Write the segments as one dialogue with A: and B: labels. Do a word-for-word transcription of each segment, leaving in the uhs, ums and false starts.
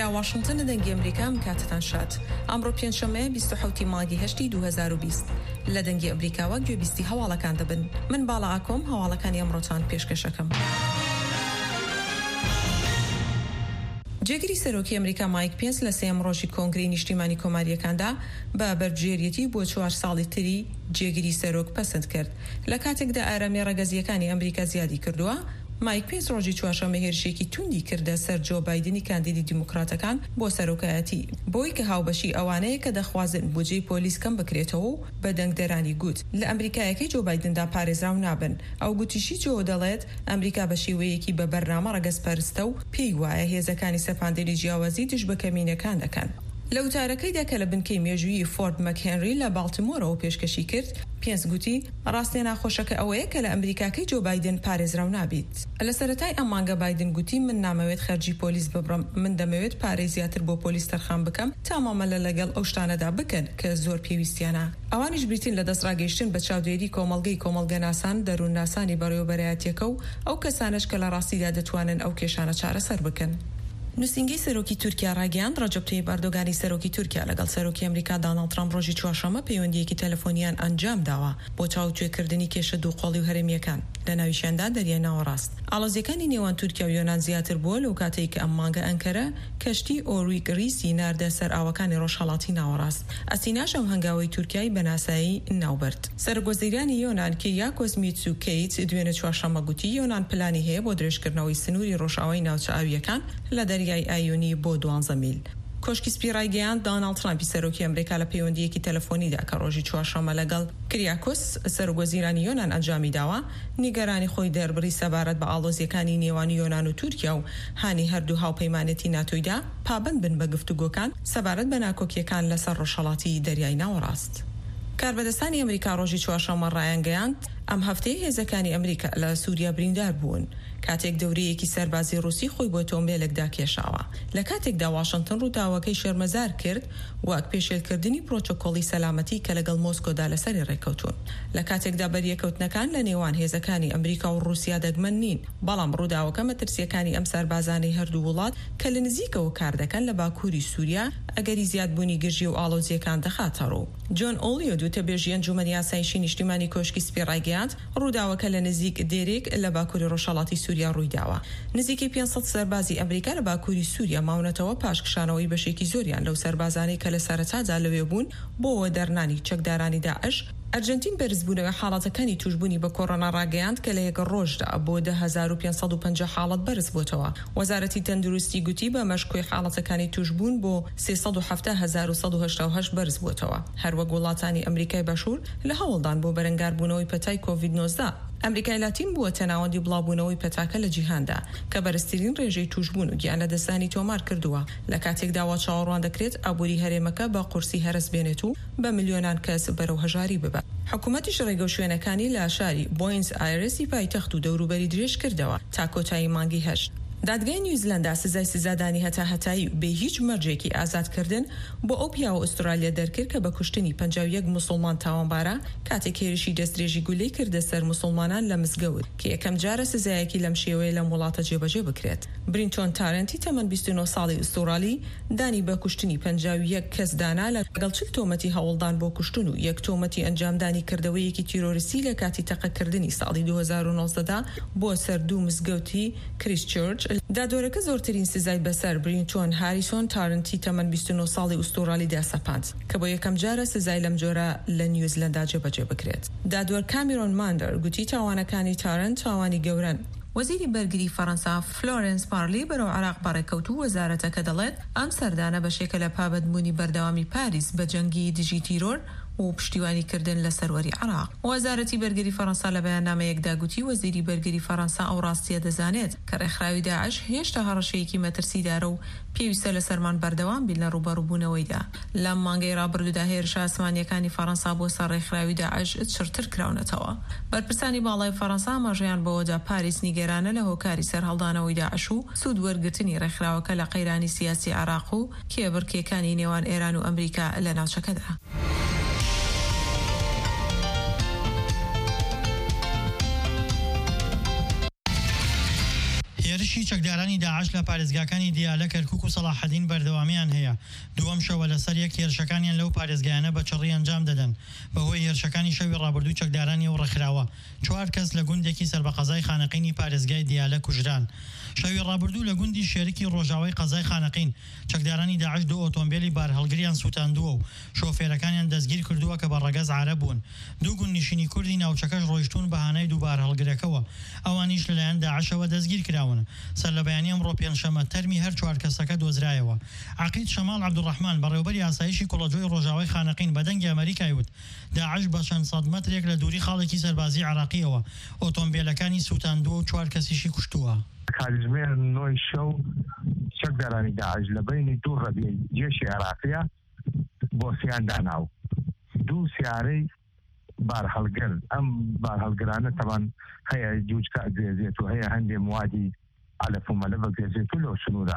A: لێرە واشنگتن لە دەنگی ئەمریکا کاتتان شات. ئەمڕۆ پێنجشەممەیە بیست و حەوتی مانگی هەشتی دوو هەزار و بیست لە دەنگی ئەمریکاوە گوێبیستی هەواڵەکان دەبن. من باڵا ئاکۆم هەواڵەکانی ئەمڕۆتان پێشکەشەکەم. جێگیری سەرۆکی ئەمریکا مایک پێنس لە سێم ڕۆژی کۆنگرەی نیشتیمانی کۆماریەکاندا بە بەرگێڕیەتی بۆ چوار ساڵی تری جێگیری سەرۆک پەسەند کرد. لە کاتێکدا ئارامی ڕەگەزیەکانی ئەمریکا زیادی کردووە، مایک پێنس ڕۆژی چوارشەممە هێرشێکی توندی کردە سەر جۆ بایدنی کاندیدی دیموکراتەکان بۆ سەرۆکایەتی، بۆی کە هاوبەشی ئەوانەیە کە دەخوازن بودجەی پۆلیس کەم بکرێتەوە و بە دەنگدەرانی گوت لە ئەمریکایەکەی جۆ بایدندا پارێزراو نابن. ئەو گوتیشی جۆ دەڵێت ئەمریکا بە شێوەیەکی بە بەرنامە ڕەگەزپەرستە و پێی وایە هێزەکانی سەپاندنی جیاوازی دژ بە کەمینەکان دەکەن. لە وتارەکەیدا کە لە بنکەی مێژووی فۆرد مەکهێنری لە باڵتیمۆرەوە پێشکەشی کرد، پێنس گوتی ڕاستیە ناخۆشەکە ئەوەیە کە لە ئەمریکاکەی جۆ بایدن پارێزراو نابیت. لە سەرەتای ئەم مانگە بایدن گوتی من نامەوێت خەرجی پۆلیس ببڕم، من دەمەوێت پارەی زیاتر بۆ پۆلیس تەرخان بکەم تا مامەلە لەگەڵ ئەو شتانەدا بکەن کە زۆر پێویستیانە. ئەوانیش بریتین لە دەستڕاگەیشتن بە چاودێری کۆمەڵگەی کۆمەڵگەناسان دەروونناسانی بەڕێوەبەرایەتیەکە و ئەو کەسانش کە لە ڕاستیدا دەتوانن ئەو کێشانە چارەسەر بکەن. نووسنگی سەرۆکی تورکیا ڕاگەیاند ڕەجەب تەیب ئەردۆغانی سەرۆکی تورکیا لەگەڵ سەرۆکی ئەمریکا دۆناڵد ترامپ ڕۆژی چوارشەممە پەیوەندیەکی تەلەفۆنیان ئەنجام داوە بۆ چاوتوێکردنی کێشە دووقۆڵی و هەرێمیەکان لە ناویشیاندا دەریای ناوەڕاست. ئاڵۆزیەکانی نێوان تورکیا و یۆنان زیاتر بووە لەو کاتێک کە ئەم مانگە ئەنکەرە کەشتی ئۆرویک ریسی ناردە سەر ئاوەکانی ڕۆژهەڵاتی ناوەڕاست. ئەستیناش ئەم هەنگاوەی تورکیای بەناسایی ناوبرد. سەرگۆزیرانی یۆنان کیریاکۆس میتسوکیتس دوێنێ چوارشەممە گوتی یۆنان پلانی هەیە بۆ درێژکردنەوەی سنووری ڕۆژئاوای ناوچە ئاویەکان لە دەریای ئایۆنی بۆ دوانزە میل. کۆشکی سپی ڕایگەیاند دۆناڵد ترامپی سەرۆکی ئەمریکا لە پەیوەندیەکی تەلەفۆنیدا کە ڕۆژی چوارشەممە لەگەڵ کریاکۆس سەرگۆزیرانی یۆنان ئەنجامی داوە، نیگەرانی خۆی دەربڕی سەبارەت بە ئاڵۆزیەکانی نێوانی یۆنان و تورکیا و هانی هەردوو هاوپەیمانێتی ناتۆیدا پابند بن بە گفتوگۆکان سەبارەت بە ناکۆکیەکان لەسەر ڕۆژهەڵاتی دەریای ناوەڕاست. کاربەدەستانی ئەمریکا ڕۆژی چوارشەممە ڕایانگەیاند ئەم هەفتەیە هێزەکانی ئەمریکا لە سووریا بریندار بوون کاتێک دەورەیەکی سەربازی ڕووسی خۆی بۆ تۆمبێلێکدا کێشاوە. لە کاتێکدا واشنگتن ڕووداوەکەی شەرمەزار کرد وەک پێشێلکردنی پرۆتۆکۆڵی سەلامەتی کە لەگەڵ مۆسکۆدا لەسەری ڕێکەوتون. لە کاتێکدا بەریەکەوتنەکان لە نێوان هێزەکانی ئەمریکا و رووسیا دەگمەن نین، بەڵام ڕووداوەکە مەترسیەکانی ئەم سەربازانەی هەردوو وڵات کە لە نزیکەوە کار دەکەن لە باکووری سووریا ئەگەری زیادبوونی گژی و ئاڵۆزیەکان دەخاتەڕوو. جۆن ئۆلیۆ دووتەبێژی ئەنجومەنی یاسایشی نیشتیمانی کۆشکی سپی ڕایگەیاند ڕووداوەکە لە نزیک دێرێک لە باکووری ڕۆژهەڵاتی سووریا ڕوویداوە. نزیکی پێنجسەد سەربازی ئەمریکا لە باکووری سووریا ماونەتەوە پاشکشانەوەی بەشێکی زۆریان لەو سەربازانەی کە لە سەرەتادا لەوێ بوون بۆەوە دەرنانی چەکدارانی داعش. ئەرجنتین بەرزبوونەوەی حاڵەتەکانی توشبوونی بە کۆڕۆنا ڕاگەیاند کە لە یەک ڕۆژدا بۆ ده هەزار و پێنجسەد و پەنجا حاڵەت بەرز بووتەوە. وەزارەتی تەندروستی گوتی بە مەشکۆی حاڵەتەکانی توشبوون بۆ سێسەد و هەفتە هەزار و سەد و هەشتا و هەشت بەرز بووتەوە. هەروەک وڵاتانی ئەمریکای بەشوور لە هەوڵدان بۆ بەرەنگاربوونەوەی پەتای کۆڤید نۆزدە. ئەمریکای لاتین بووە تەناوەندی بڵاوبوونەوەی پەتاکە لە جیهاندا کە بەرزترین ڕێژەی توشبوون و گیان لە دەستانی تۆمار کردووە. لە کاتێکدا وا چاوەڕوان دەکرێت ئابووری هەرێمەکە بە قورسی هەرس بێنێت و بە میلیۆنان کەس بەرەو هەژاری ببات. حکوومەتیش ڕێگە و شوێنەکانی لە شاری بۆینز ئایرسی پایتەخت و دەوروبەری درێژ کردەوە تا کۆتایی مانگی هەشت. دادگای نیوزیلندا سزای سزادانی هەتا هەتایی بێ هیچ مەرجێکی ئازادکردن بۆ ئەو پیاوە ئوسترالیا دەرکرد کە بە کوشتنی پەنجا و یەک موسڵمان تاوانبارە کاتێک هێرشی دەستدرێژی گولەی کردە سەر موسڵمانان لە مزگەوت کە یەکەم جارە سزایەکی لەم شێوەیە لەم وڵاتە جێبەجێ بکرێت. برینتۆن تارنتی تەمەن بیست و نۆ ساڵی ئوسترالی دانی بە کوشتنی پەنجا و یەک کەس دانا لەگەڵ چل تۆمەتی هەوڵدان بۆ کوشتن و یەک تۆمەتی ئەنجامدانی کردەوەیەکی تیرۆریستی لە کاتی تەقەکردنی ساڵی دوو هەزار و نۆزدە بۆ سەر دوو مزگەوتی کریستچەرچ. دادوەرەکە زۆرترین سزای بەسەر برینتۆن هاریسۆن تارنتی تەمەن بیست و نۆ ساڵی ئوسترالی داسەپاند کە بۆ یەکەم جارە سزای لەم جۆرە لە نیوزیلندا جێبەجێ بکرێت. دادوەر کامیرۆن ماندەر گوتی تاوانەکانی تارنت تاوانی گەورەن. وەزیری بەرگری فەڕەنسا فلۆرنس پارلی بەرەو عێراق بەڕێکەوتوو وەزارەتەکە دەڵێت ئەم سەردانە بەشێکە لە پابەتبوونی بەردەوامی پاریس بە جەنگی دژی تیرۆر و پشتیوانیکردن لە سەروەری عێراق. وەزارەتی بەرگری فەڕەنسا لە بەیاننامەیەکدا گوتی وەزیری بەرگری فەڕەنسا ئەو ڕاستیە دەزانێت کە ڕێکخراوی داعش هێشتا هەڕەشەیەکی مەترسیدارە و پێویستە لە سەرمان بەردەوام بین لە ڕوبەڕووبوونەوەیدا. لەم مانگەی ڕابردوودا هێرشە ئاسمانیەکانی فەڕەنسا بۆ سەر ڕێکخراوی داعش چرتر کراونەتەوە. بەرپرسانی باڵای فەڕەنسا ماژەیان بەوەدا پاریس نیگەرانە لە هۆکاری سەرهەڵدانەوەی داعش و سوود وەرگرتنی ڕێکخراوەکە لە قەیرانی سیاسی عێراق و کێبڕکێکانی نێوان ئێران و ئەمریکا لە ناوچەکەدا.
B: هێرشی چەکدارانی داعش لە پارێزگاکانی دیالە کەرکووک و سەلاحەدین بەردەوامیان هەیە. دووەم شەوە لەسەر یەک هێرشەکانیان لەو پارێزگایانە بە چڕی ئەنجام دەدەن. بەهۆی هێرشەکانی شەوی ڕابردوو چەکدارانی و ڕەخراوە چوار کەس لە گوندێکی سەربەقەزای خانەقینی پارێزگای دیالە کوژران. شەوی ڕابردوو لە گوندی شێرکی ڕۆژاوای قەزای خانەقین چەکدارانی داعش دوو ئۆتۆمبیلی بار هەڵگریان سووتاندووە و شۆفێرەکانیان دەستگیر کردووە کە بە ڕەگەز عارە بوون. دوو گوند نشینی کوردی ناوچەکەش ڕۆیشتون بەهانەی دووبار هەڵگرەکەوە. ئەوانیش لەلایەن داعشەوە دەستگیر کراون. سەر لە بەیانی ئەمڕۆ پێنجشەمە تەرمی هەر چوار کەسەکە دۆزرایەوە. عەقید شەماڵ عەبدوڕەحمان بەڕێوەبەری ئاسایشی کوڵەجۆی ڕۆژاوای خانەقین بە دەنگی ئەمریکای وت داعش بە چەند سەد مەترێک لە دووری خاڵێکی سەربازی عێراقیەوە ئۆتۆمبیلەکانی سووتاندووە و چوار کەسیشی کوشتووە.
C: کاتژمێر نۆی شەو چەکدارانی داعش لە بینی دوو ڕەبیەی جێشی عێراقیە بۆسییان داناو. دوو سیارەی بار هەڵگر ئەم بار هەڵگرانە تەمان هەیە جوجکە ئەگرێزێت و هەیە هەندێ موادی علف و مەلە بەگرێزێت و لەو سنوورە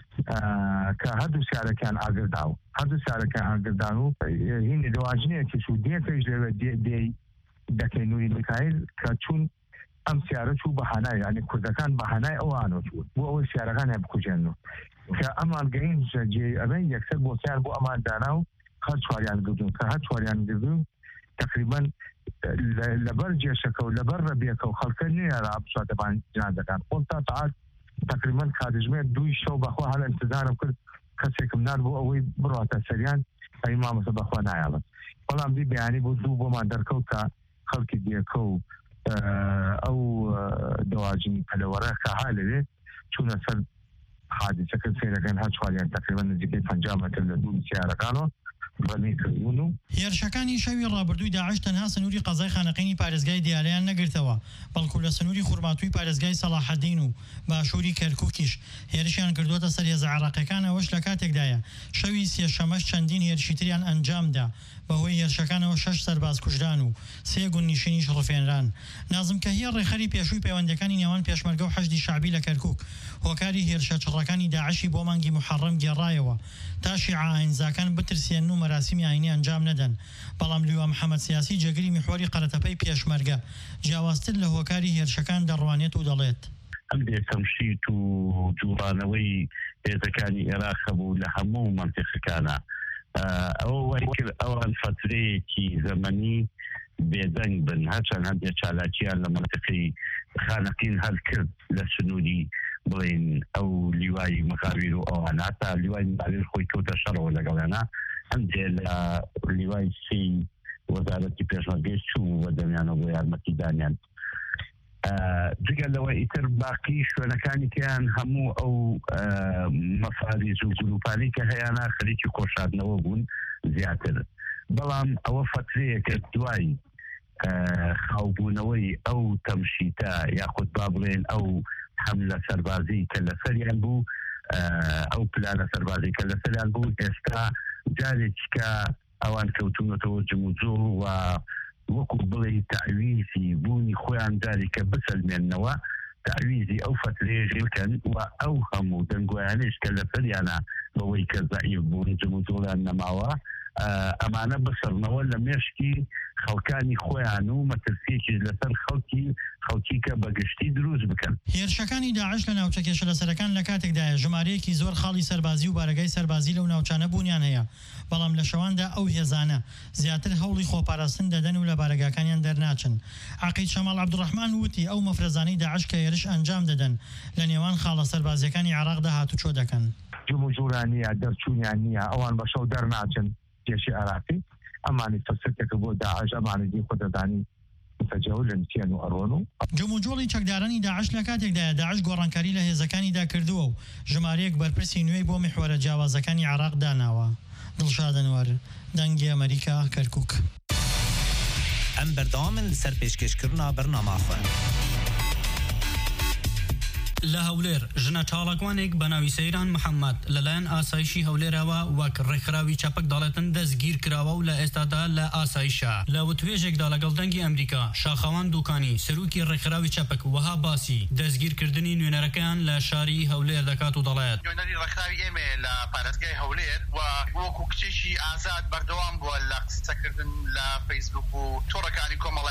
C: کە هەردوو سیارەکان ئاگرداو هەردوو سیارەکان ئاگردان و هینی دەواژنەیەکیش و دێتەش لەوێ دێی دەکەی نووری میکایل کە چوون ئەم سیارە چوو بەهانای یعنی کوردەکان بەهانای ئەوانۆ چوون بۆ ئەوەی سیارەکانیان بکوژێنەوە کە ئەمان گەین جێ ئەمەی یەکسەر بۆسیار بۆ ئەمان دانا و هەر چواریان گردون کە هەر چواریان گردون تقریبا لەبەر جێشەکە و لەبەر ڕەبیەکە و خەڵکە نوێ بچاتەبان جنازەکان خۆم تا سەعات تقریبا کاتژمێر دووی شەو بەخوا هەر ئەنتزارم کرد کەسێکم نار بۆ ئەوەی بڕاتە سەریان ئەی مامەسە بەخوا نایڵم بەڵام دی بەیانی بۆ دوو بۆمان دەرکەوت کە خەڵکی دیەکە و ئەو دەواژنی پەلەوەرە کە ها لەوێ چوونە سەر حادثەکە سێرەکەن هەر چواریان تقریبا نزیکەی پەنجا مەتر لە دوو سیارەکانەوە
B: هێرشەکانی شەوی ڕابردووی داعش تەنها سنووری قەزای خانەقینی پارێزگای دیالەیان نەگرتەوە بەڵکو لە سنووری خوڕماتووی پارێزگای سەلاحەدین و باشووری کەرکووکیش هێرشیان کردووەتە سەر هێزە عێراقیەکان ئەوەش لە کاتێکدایە شەوی سێشەمەش چەندین هێرشی تریان ئەنجامدا بەهۆی هێرشەکانەوە شەش سەرباز کوژران و سێ گوند نشینیش ڕفێنران. نازم کەهیە ڕێخەری پێشووی پەیوەندەکانی نێوان پێشمەرگە و حەشدی شعبی لە کەرکووک هۆکاری هێرشە چڕەکانی داعشی بۆ مانگی محەڕەم گێڕایەوە تا شیعە ئاینزاکان بترسێن و مەراسیمی ئاینی ئەنجام نەدەن. بەڵام لیوا محەممەد سیاسی جێگری میحوەری قەرەتەپەی پێشمەرگە جیاوازتر لە هۆکاری هێرشەکان دەڕوانێت و دەڵێت
D: هەندێ تەمشیت و جوڵانەوەی هێزەکانی عێراق هەبوو لە هەموو مەنتیقەکانە ئەوە وای کرد ئەوان فترەیەکی زەمەنی بێدەنگ بن هەرچەند هەندێک چالاکیان لە مەنتیقەی خانەقین هەر کرد لە سنووری بڵێن ئەو لیوای مەقاویر و ئەوانە تا لیوای مقاویر خۆی کەوتە شەڕەوە لەگەڵیانە هەندێک لە لیوای سی وەزارەتی پێشمەرگەی چوو بە دەمیانەوە بۆ یارمەتیدانیان. جگە لەوە ئیتر باقی شوێنەکانی تیان هەموو ئەو مەفاریز و گروپانی کە هەیەە خەریکی کۆشاردنەوە بوون زیاتر. بەڵام ئەوە فترەیەکە دوای خاوبوونەوەی ئەو تەمشیتە یاخود با بڵێن ئەو حەملە سەربازی کە لەسەریان بوو ئەو پلانە سەربازی کە لەسەریان بوو ئێستا جارێکی کە ئەوان کەوتونەتەوە جموجۆ و وەکو بڵێ تعویزی بوونی خۆیان جاری کە بسەلمێننەوە تعویزی ئەو فترێژی بکەن و ئەو هەموو دەنگۆیانش کە لەسەریانە بەوەی کە زەعیف بوون جموجۆیان نەماوە ئەمانە بسەرنەوە لە مێشکی خەڵکانی خۆیان و مەترسیەکیش لەسەر خەڵکی خەڵکی کە بەگشتی دروست بکەن.
B: هێرشەکانی داعش لە ناوچە کێشە لەسەرەکان لە کاتێکدایە ژمارەیەکی زۆر خاڵی سەربازی و بارگای سەربازی لەو ناوچانە بوونیان هەیە بەڵام لە شەواندا ئەو هێزانە زیاتر هەوڵی خۆپاراستن دەدەن و لە بارگاکانیان دەرناچن. عەقید شەماڵ عەبدوڕەحمان وتی ئەو مەفرەزانەی داعش کە هێرش ئەنجام دەدەن لە نێوان خاڵە سەربازیەکانی عێراقدا هاتوچۆ دەکەن.
C: جموجۆران نییە دەرچوونیان نییە ئەوان بە شەو دەرناچن جێشی عێراقی ئەمانی فەرسەتێکە بۆ داعش ئەمانی دی خۆدەدانی متەجاوز لە نوتیان و ئەڕۆن و
B: جموجۆڵی چەکدارانی داعش لە کاتێکدایە داعش گۆڕانکاری لە هێزەکانیدا کردووە و ژمارەیەک بەرپرسی نوێی بۆ میحوەرە جیاوازەکانی عێراق داناوە. دڵشاد ئەنوەر دەنگی ئەمریکا کەرکووک.
E: ئەم بەردەوامن لەسەر پێشکەشکردنا بەرنامە خۆ.
F: لە هەولێر ژنە چاڵەکوانێک بە ناوی سەیران محەممەد لەلایەن ئاسایشی هەولێرەوە وەک ڕێکخراوی چاپک دەڵێتن دەستگیر کراوە و لە ئێستادا لە ئاسایشە. لە وتوێژێکدا لەگەڵ دەنگی ئەمریکا شاخەوان دووکانی سەرروکی ڕێکخراوی چاپک وەها باسی دەستگیرکردنی نوێنەرەکەیان لە شاری هەولێر دەکات و دەڵێت
G: نوێنەری ڕێکخراوی ئێمە لە پارێزگای هەولێر و وەکو کچێکی ئازاد بەردەوام بووە لە قسەکردن لە فەیسبوک و تۆڕەکانی کۆمەڵایەتی